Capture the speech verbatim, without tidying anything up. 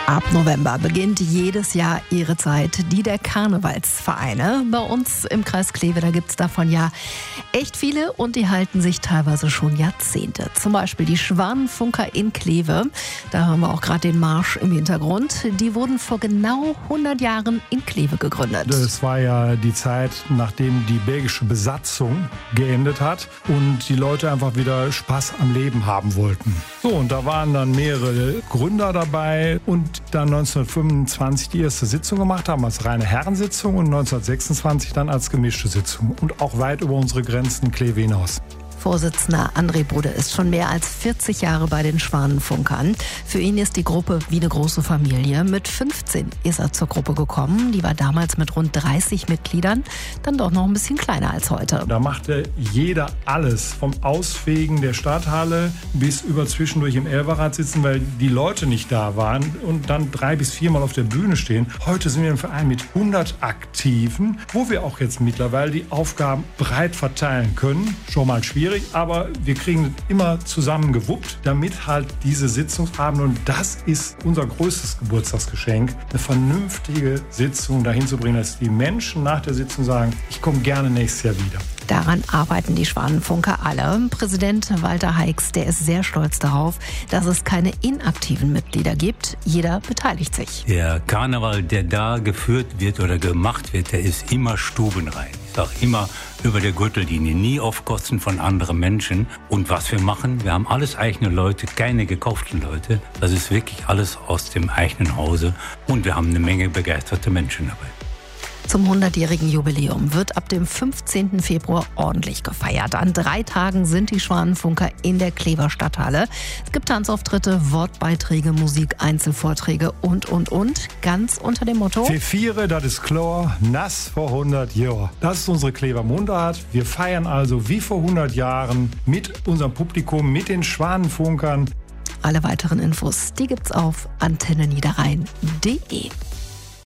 Ab November beginnt jedes Jahr ihre Zeit, die der Karnevalsvereine. Bei uns im Kreis Kleve, da gibt es davon ja echt viele und die halten sich teilweise schon Jahrzehnte. Zum Beispiel die Schwanenfunker in Kleve, da haben wir auch gerade den Marsch im Hintergrund. Die wurden vor genau hundert Jahren in Kleve gegründet. Das war ja die Zeit, nachdem die belgische Besatzung geendet hat und die Leute einfach wieder Spaß am Leben haben wollten. So, und da waren dann mehrere Gründer dabei und dann neunzehnhundertfünfundzwanzig die erste Sitzung gemacht haben als reine Herrensitzung und neunzehnhundertsechsundzwanzig dann als gemischte Sitzung und auch weit über unsere Grenzen Kleve hinaus. Vorsitzender André Budde ist schon mehr als vierzig Jahre bei den Schwanenfunkern. Für ihn ist die Gruppe wie eine große Familie. Mit fünfzehn ist er zur Gruppe gekommen. Die war damals mit rund dreißig Mitgliedern dann doch noch ein bisschen kleiner als heute. Da machte jeder alles, vom Ausfegen der Stadthalle bis über zwischendurch im Elberrad sitzen, weil die Leute nicht da waren und dann drei bis viermal auf der Bühne stehen. Heute sind wir im Verein mit hundert Aktiven, wo wir auch jetzt mittlerweile die Aufgaben breit verteilen können. Schon mal schwierig. Aber wir kriegen es immer zusammen gewuppt, damit halt diese Sitzungsabende, und das ist unser größtes Geburtstagsgeschenk, eine vernünftige Sitzung dahin zu bringen, dass die Menschen nach der Sitzung sagen, ich komme gerne nächstes Jahr wieder. Daran arbeiten die Schwanenfunker alle. Präsident Walter Heix, der ist sehr stolz darauf, dass es keine inaktiven Mitglieder gibt. Jeder beteiligt sich. Der Karneval, der da geführt wird oder gemacht wird, der ist immer stubenrein. Ich sage immer über der Gürtellinie, nie auf Kosten von anderen Menschen. Und was wir machen, wir haben alles eigene Leute, keine gekauften Leute. Das ist wirklich alles aus dem eigenen Hause. Und wir haben eine Menge begeisterte Menschen dabei. Zum hundertjährigen Jubiläum wird ab dem fünfzehnten Februar ordentlich gefeiert. An drei Tagen sind die Schwanenfunker in der Klever Stadthalle. Es gibt Tanzauftritte, Wortbeiträge, Musik, Einzelvorträge und, und, und. Ganz unter dem Motto: Für Viere, das ist klar, nass vor hundert Jahren. Das ist unsere Klever Mundart. Wir feiern also wie vor hundert Jahren mit unserem Publikum, mit den Schwanenfunkern. Alle weiteren Infos, die gibt's auf antenne niederrhein punkt de.